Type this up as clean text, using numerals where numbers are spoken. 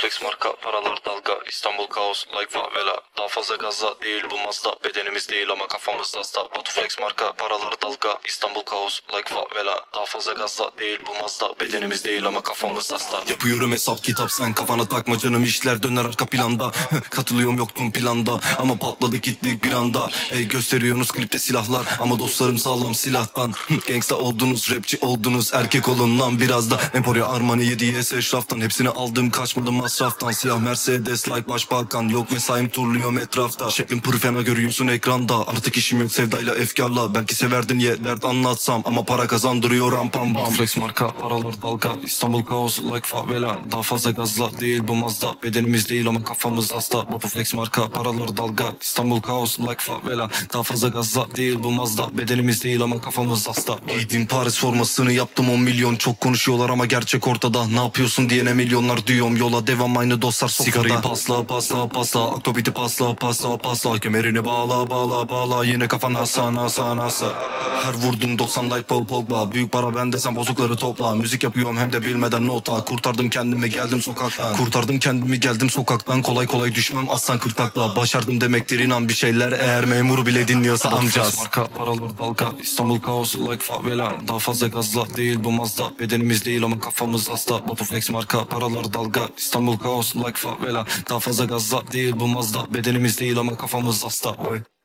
Botuflex marka, paralar dalga, İstanbul kaos like favela. Daha fazla gazla değil bu Mazda, bedenimiz değil ama kafamız hasta. Botuflex marka, paralar dalga, İstanbul kaos like favela. Daha fazla gazla değil bu Mazda, bedenimiz değil ama kafamız hasta. Yapıyorum hesap kitap, sen kafana takma canım, işler döner arka planda. Katılıyorum yoktum planda ama patladı gittik bir anda. Gösteriyorsunuz klipte silahlar ama dostlarım sağlam silahtan. Gangsta oldunuz, rapçi oldunuz, erkek olun lan biraz da. Emporio Armani 7'ye eşraftan, hepsini aldım kaçmadım masraftan. Siyah Mercedes like başbakan, yok mesaim turluyorum etrafta. Şeklim pırfena görüyorsun ekranda, artık işim yok sevdayla efkarla. Belki severdin ye dert anlatsam ama para kazandırıyor rampam bam. Flex marka, paralar dalga, İstanbul kaos like favela. Daha fazla gazla değil bu Mazda, bedenimiz değil ama kafamız hasta. Botuflex marka, paralar dalga, İstanbul kaos like favela. Daha fazla gazla değil bu Mazda, bedenimiz değil ama kafamız hasta. Giydim Paris formasını, yaptım 10 milyon. Çok konuşuyorlar ama gerçek ortada. Ne yapıyorsun diyene milyonlar diyorum, yola devam aynı dostlar sofrada. Sigarayı pasla pasla pasla, Aktobit'i pasla pasla pasla. Kemerini bağla bağla bağla, yine kafan Hasan Hasan Hasan. Her vurdum 90 like Paul Pogba. Büyük para bende, sen bozukları topla. Müzik yapıyorum hem de bilmeden nota. Kurtardım kendimi geldim sokaktan. Kurtardım kendimi geldim sokaktan. Kolay kolay düşmem aslan kırtakla. Başardım demektir inan bir şeyler, eğer memur bile dinliyorsa amcaz. Marka, paralar dalga, İstanbul kaos like favela. Daha fazla gazla değil bu Mazda, bedenimiz değil ama kafamız hasta. Botuflex marka, paralar dalga, İstanbul kaos like favela. Daha fazla gazla değil bu Mazda, bedenimiz değil ama kafamız hasta. Oy.